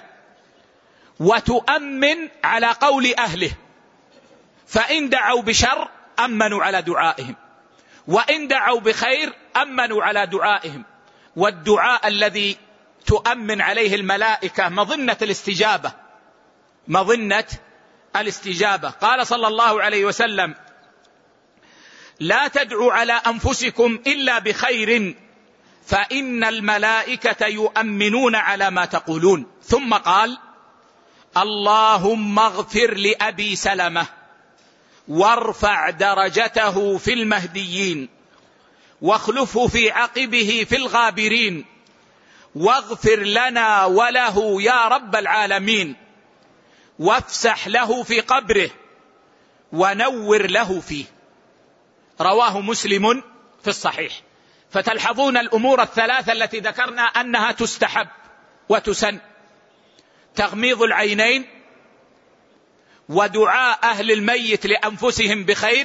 وتؤمن على قول أهله، فإن دعوا بشر أمنوا على دعائهم، وإن دعوا بخير أمنوا على دعائهم. والدعاء الذي تؤمن عليه الملائكة مظنة الاستجابة، مظنة الاستجابة. قال صلى الله عليه وسلم: لا تدعوا على أنفسكم إلا بخير، فإن الملائكة يؤمنون على ما تقولون. ثم قال: اللهم اغفر لأبي سلمة وارفع درجته في المهديين واخلفه في عقبه في الغابرين واغفر لنا وله يا رب العالمين وافسح له في قبره ونور له فيه. رواه مسلم في الصحيح. فتلحظون الأمور الثلاثة التي ذكرنا أنها تستحب وتسن: تغميض العينين، ودعاء أهل الميت لأنفسهم بخير،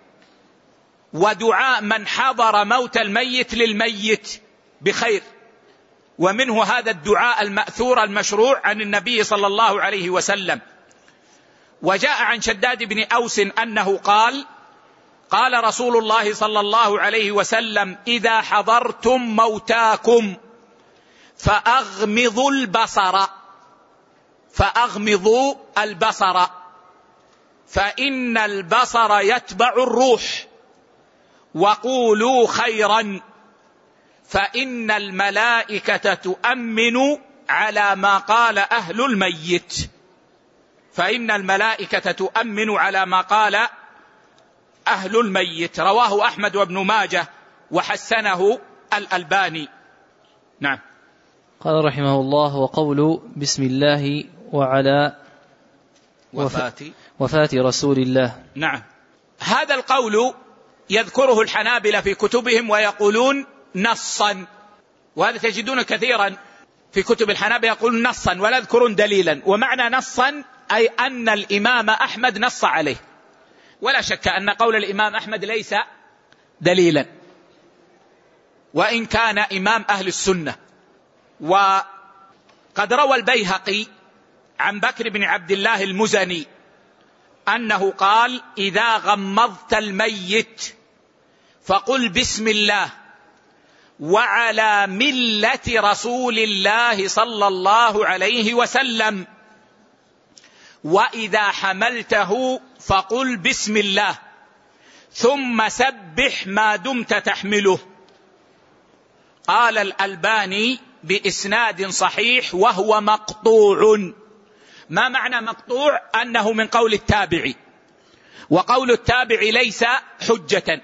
ودعاء من حضر موت الميت للميت بخير. ومنه هذا الدعاء المأثور المشروع عن النبي صلى الله عليه وسلم. وجاء عن شداد بن أوس أنه قال: قال رسول الله صلى الله عليه وسلم: إذا حضرتم موتاكم فأغمضوا البصر فأغمضوا البصر فإن البصر يتبع الروح، وقولوا خيرا، فإن الملائكة تؤمن على ما قال أهل الميت فإن الملائكة تؤمن على ما قال أهل الميت. رواه أحمد وابن ماجه وحسنه الألباني. نعم. قال رحمه الله: وقول بسم الله وعلى وفاة وفاة رسول الله. نعم، هذا القول يذكره الحنابلة في كتبهم ويقولون نصا، وهذا تجدون كثيرا في كتب الحنابلة يقولون نصا ولا يذكرون دليلا. ومعنى نصا أي أن الإمام أحمد نص عليه، ولا شك أن قول الإمام أحمد ليس دليلا وإن كان إمام أهل السنة. وقد روى البيهقي عن بكر بن عبد الله المزني أنه قال: إذا غمضت الميت فقل بسم الله وعلى ملة رسول الله صلى الله عليه وسلم، وإذا حملته فقل بسم الله ثم سبح ما دمت تحمله. قال الألباني بإسناد صحيح وهو مقطوع. ما معنى مقطوع؟ أنه من قول التابعي، وقول التابع ليس حجة،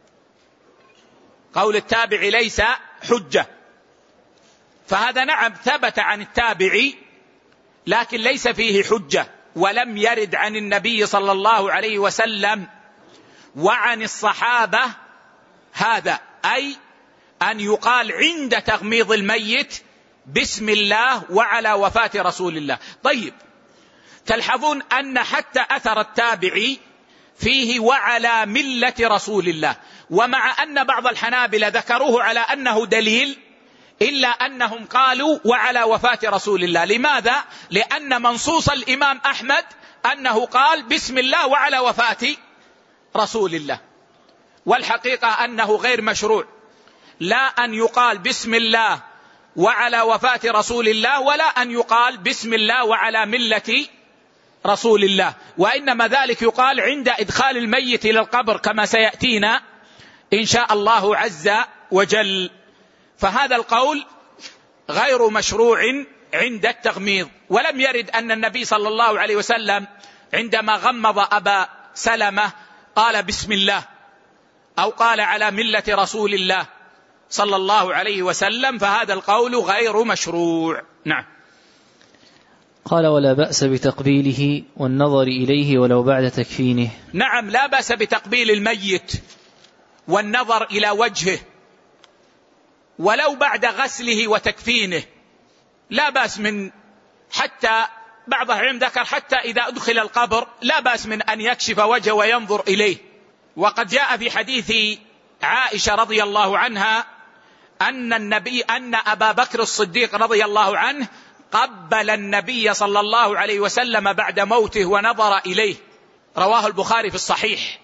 قول التابع ليس حجة. فهذا نعم ثبت عن التابعي لكن ليس فيه حجة، ولم يرد عن النبي صلى الله عليه وسلم وعن الصحابة هذا، أي أن يقال عند تغميض الميت بسم الله وعلى وفاة رسول الله. طيب، تلحظون أن حتى أثر التابعي فيه وعلى ملة رسول الله، ومع أن بعض الحنابلة ذكروه على أنه دليل إلا أنهم قالوا وعلى وفاة رسول الله. لماذا؟ لأن منصوص الإمام أحمد أنه قال بسم الله وعلى وفاة رسول الله، والحقيقة أنه غير مشروع، لا أن يقال بسم الله وعلى وفاة رسول الله، ولا أن يقال بسم الله وعلى ملة رسول الله، وإنما ذلك يقال عند إدخال الميت إلى القبر كما سيأتينا إن شاء الله عز وجل. فهذا القول غير مشروع عند التغميض. ولم يرد أن النبي صلى الله عليه وسلم عندما غمض أبا سلمة قال بسم الله أو قال على ملة رسول الله صلى الله عليه وسلم، فهذا القول غير مشروع. نعم. قال ولا بأس بتقبيله والنظر إليه ولو بعد تكفينه. نعم، لا بأس بتقبيل الميت والنظر إلى وجهه ولو بعد غسله وتكفينه، لا بأس من، حتى بعض العلم ذكر حتى إذا أدخل القبر لا بأس من أن يكشف وجهه وينظر إليه. وقد جاء في حديث عائشة رضي الله عنها أن النبي أن أبا بكر الصديق رضي الله عنه قبل النبي صلى الله عليه وسلم بعد موته ونظر إليه، رواه البخاري في الصحيح.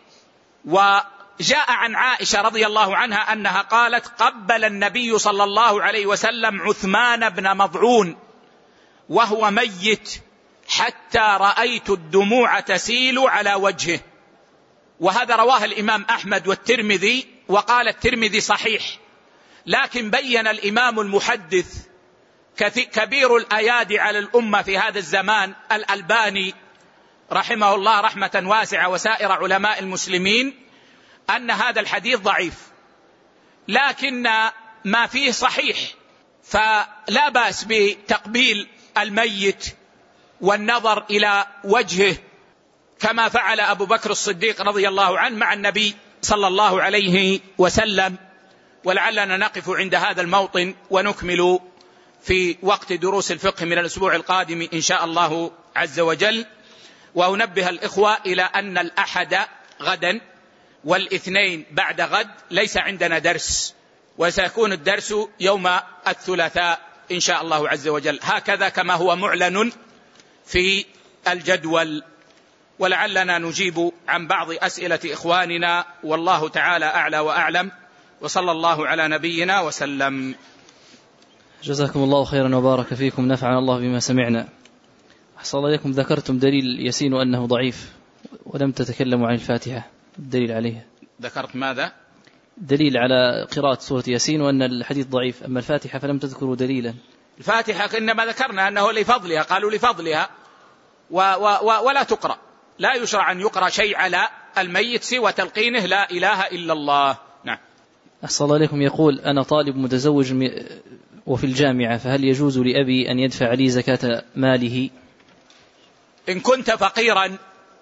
وجاء عن عائشة رضي الله عنها أنها قالت قبل النبي صلى الله عليه وسلم عثمان بن مضعون وهو ميت حتى رأيت الدموع تسيل على وجهه. وهذا رواه الإمام أحمد والترمذي، وقال الترمذي صحيح، لكن بين الإمام المحدث كبير الأيادي على الأمة في هذا الزمان الألباني رحمه الله رحمة واسعة وسائر علماء المسلمين أن هذا الحديث ضعيف، لكن ما فيه صحيح، فلا بأس بتقبيل الميت والنظر إلى وجهه كما فعل أبو بكر الصديق رضي الله عنه مع النبي صلى الله عليه وسلم. ولعلنا نقف عند هذا الموطن ونكمل في وقت دروس الفقه من الأسبوع القادم إن شاء الله عز وجل. وأنبه الإخوة إلى أن الأحد غدا والاثنين بعد غد ليس عندنا درس، وسيكون الدرس يوم الثلاثاء إن شاء الله عز وجل، هكذا كما هو معلن في الجدول. ولعلنا نجيب عن بعض أسئلة إخواننا، والله تعالى أعلى وأعلم، وصلى الله على نبينا وسلم. جزاكم الله خيرا وبارك فيكم، نفعنا الله بما سمعنا. أحسن الله إليكم، ذكرتم دليل يسين أنه ضعيف ولم تتكلموا عن الفاتحة، الدليل عليها. ذكرت ماذا؟ دليل على قراءة سورة ياسين وأن الحديث ضعيف، أما الفاتحة فلم تذكروا دليلا. الفاتحة إنما ذكرنا أنه لفضلها، قالوا لفضلها و و و ولا تقرأ، لا يشرع أن يقرأ شيء على الميت سوى تلقينه لا إله إلا الله. نعم. أحسن الله إليكم، يقول أنا طالب متزوج وفي الجامعة، فهل يجوز لأبي أن يدفع لي زكاة ماله؟ إن كنت فقيرا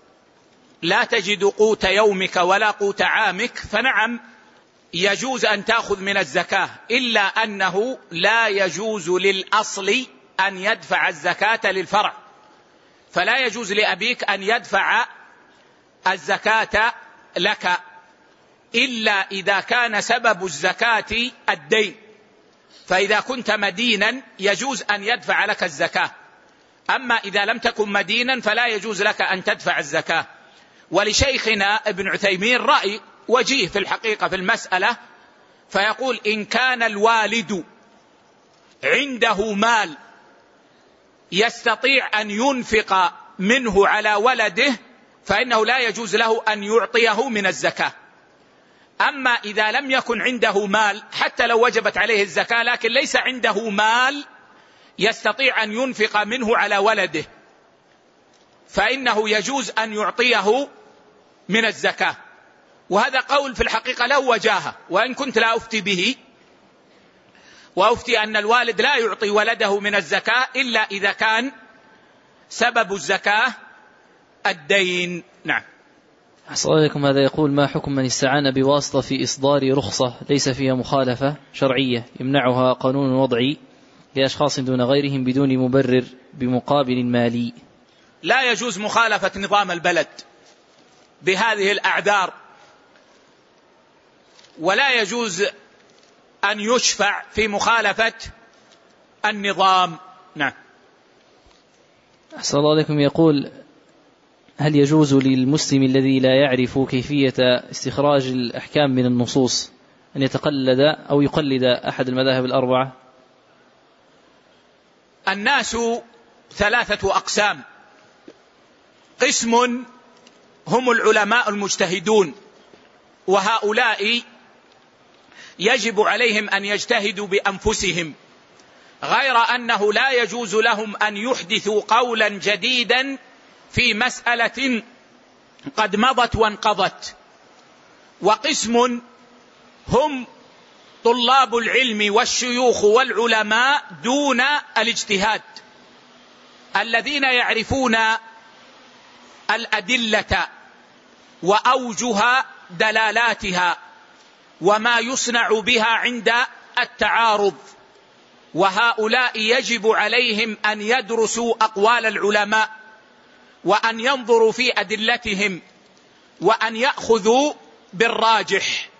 لا تجد قوت يومك ولا قوت عامك فنعم يجوز أن تأخذ من الزكاة، إلا أنه لا يجوز للأصل أن يدفع الزكاة للفرع، فلا يجوز لأبيك أن يدفع الزكاة لك إلا إذا كان سبب الزكاة الدين، فإذا كنت مدينا يجوز أن يدفع لك الزكاة، أما إذا لم تكن مدينا فلا يجوز لك أن تدفع الزكاة. ولشيخنا ابن عثيمين رأي وجيه في الحقيقة في المسألة، فيقول إن كان الوالد عنده مال يستطيع أن ينفق منه على ولده فإنه لا يجوز له أن يعطيه من الزكاة. أما إذا لم يكن عنده مال حتى لو وجبت عليه الزكاة لكن ليس عنده مال يستطيع أن ينفق منه على ولده فإنه يجوز أن يعطيه من الزكاة. وهذا قول في الحقيقة له وجاهة، وإن كنت لا أفتي به، وأفتي أن الوالد لا يعطي ولده من الزكاة إلا إذا كان سبب الزكاة الدين. نعم. أحسن الله إليكم، هذا يقول ما حكم من استعان بواسطة في إصدار رخصة ليس فيها مخالفة شرعية يمنعها قانون وضعي لأشخاص دون غيرهم بدون مبرر بمقابل مالي؟ لا يجوز مخالفة نظام البلد بهذه الأعذار، ولا يجوز أن يشفع في مخالفة النظام. نعم. أحسن الله عليكم، يقول هل يجوز للمسلم الذي لا يعرف كيفية استخراج الأحكام من النصوص أن يتقلد أو يقلد أحد المذاهب الأربعة؟ الناس ثلاثة أقسام: قسم هم العلماء المجتهدون، وهؤلاء يجب عليهم أن يجتهدوا بأنفسهم، غير أنه لا يجوز لهم أن يحدثوا قولا جديدا في مسألة قد مضت وانقضت. وقسم هم طلاب العلم والشيوخ والعلماء دون الاجتهاد، الذين يعرفون الأدلة وأوجه دلالاتها وما يصنع بها عند التعارض، وهؤلاء يجب عليهم أن يدرسوا أقوال العلماء وأن ينظروا في أدلتهم وأن يأخذوا بالراجح.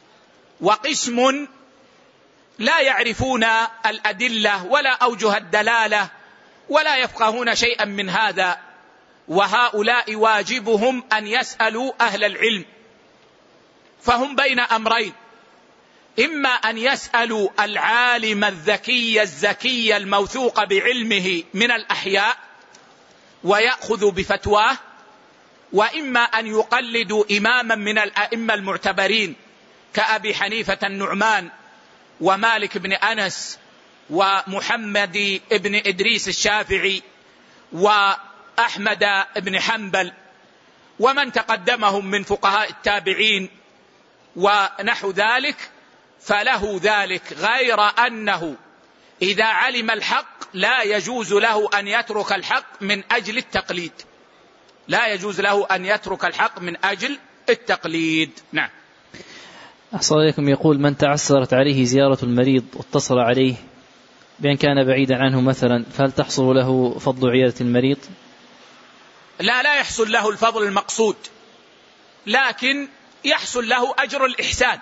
وقسم لا يعرفون الأدلة ولا أوجه الدلالة ولا يفقهون شيئا من هذا، وهؤلاء واجبهم أن يسألوا أهل العلم، فهم بين أمرين: إما أن يسألوا العالم الذكي الزكي الموثوق بعلمه من الأحياء ويأخذوا بفتواه، وإما أن يقلدوا إماما من الأئمة المعتبرين كأبي حنيفة النعمان ومالك بن أنس ومحمد بن إدريس الشافعي وأحمد بن حنبل ومن تقدمهم من فقهاء التابعين ونحو ذلك، فله ذلك، غير أنه إذا علم الحق لا يجوز له أن يترك الحق من أجل التقليد، لا يجوز له أن يترك الحق من أجل التقليد. نعم. أحسن عليكم. يقول: من تعسرت عليه زيارة المريض واتصل عليه بأن كان بعيدا عنه مثلا، فهل تحصل له فضل عيادة المريض؟ لا، لا يحصل له الفضل المقصود، لكن يحصل له أجر الإحسان.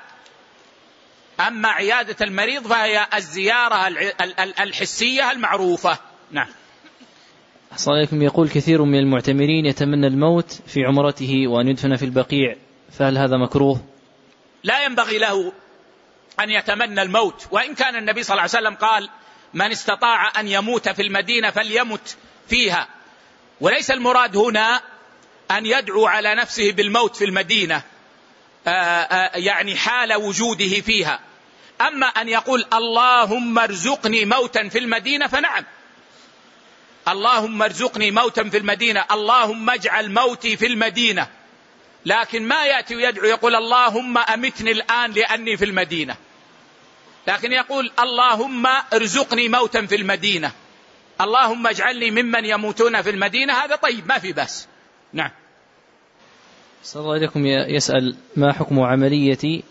أما عيادة المريض فهي الزيارة الحسية المعروفة. نعم. أحسن عليكم. يقول: كثير من المعتمرين يتمنى الموت في عمرته وأن يدفن في البقيع، فهل هذا مكروه؟ لا ينبغي له أن يتمنى الموت، وإن كان النبي صلى الله عليه وسلم قال: من استطاع أن يموت في المدينة فليمت فيها، وليس المراد هنا أن يدعو على نفسه بالموت في المدينة آآ آآ يعني حال وجوده فيها. أما أن يقول: اللهم ارزقني موتا في المدينة، فنعم، اللهم ارزقني موتا في المدينة، اللهم اجعل موتي في المدينة، لكن ما يأتي ويدعو يقول: اللهم أمتني الآن لأني في المدينة، لكن يقول: اللهم ارزقني موتا في المدينة، اللهم اجعلني ممن يموتون في المدينة. هذا طيب، ما في بأس. نعم. صلى الله عليكم. يسأل: ما حكم عملية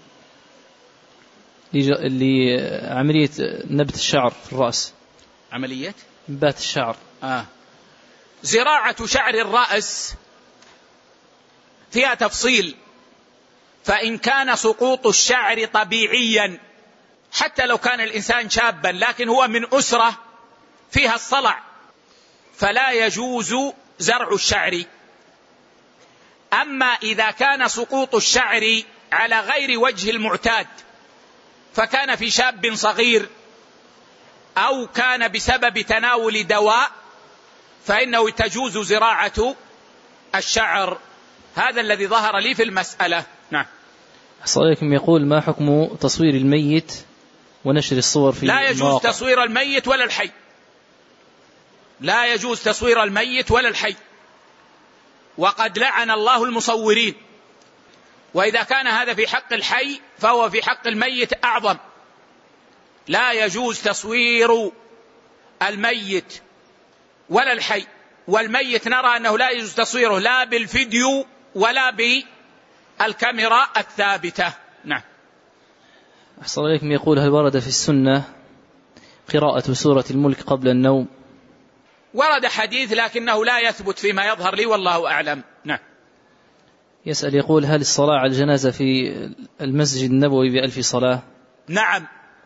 لعملية نبت الشعر في الرأس؟ عملية نبات الشعر. آه. زراعة شعر الرأس فيها تفصيل، فإن كان سقوط الشعر طبيعيا حتى لو كان الإنسان شابا لكن هو من أسرة فيها الصلع فلا يجوز زرع الشعر. أما إذا كان سقوط الشعر على غير وجه المعتاد، فكان في شاب صغير أو كان بسبب تناول دواء، فإنه تجوز زراعة الشعر. هذا الذي ظهر لي في المسألة. نعم. أحسن عليكم. يقول: ما حكم تصوير الميت ونشر الصور في لا يجوز المواقع؟ تصوير الميت ولا الحي، لا يجوز تصوير الميت ولا الحي، وقد لعن الله المصورين، وإذا كان هذا في حق الحي فهو في حق الميت أعظم. لا يجوز تصوير الميت ولا الحي، والميت نرى أنه لا يجوز تصويره لا بالفيديو ولا بالكاميرا الثابتة. نعم. أحسن عليكم. يقول: هل ورد في السنة قراءة سورة الملك قبل النوم؟ ورد حديث لكنه لا يثبت فيما يظهر لي، والله أعلم. نعم. يسأل: يقول: هل الصلاة على الجنازة في المسجد النبوي بألف صلاة؟ نعم،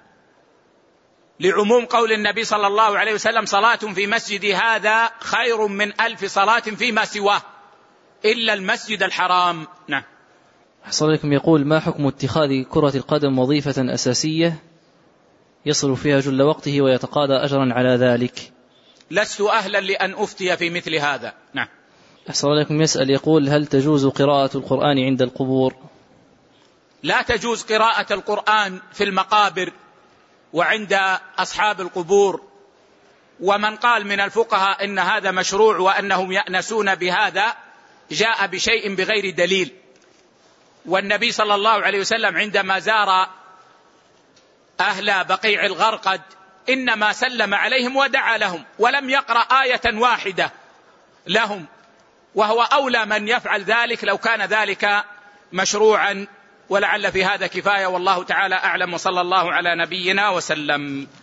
لعموم قول النبي صلى الله عليه وسلم: صلاة في مسجد هذا خير من ألف صلاة فيما سواه. إلا المسجد الحرام. نعم. أحسن لكم. يقول: ما حكم اتخاذ كرة القدم وظيفة أساسية يصل فيها جل وقته ويتقاضى أجرا على ذلك؟ لست أهلا لأن أفتي في مثل هذا. نعم. أحسن لكم. يسأل يقول: هل تجوز قراءة القرآن عند القبور؟ لا تجوز قراءة القرآن في المقابر وعند أصحاب القبور، ومن قال من الفقهاء إن هذا مشروع وأنهم يأنسون بهذا جاء بشيء بغير دليل. والنبي صلى الله عليه وسلم عندما زار أهل بقيع الغرقد إنما سلم عليهم ودعا لهم ولم يقرأ آية واحدة لهم، وهو أولى من يفعل ذلك لو كان ذلك مشروعا. ولعل في هذا كفاية، والله تعالى أعلم، وصلى الله على نبينا وسلم.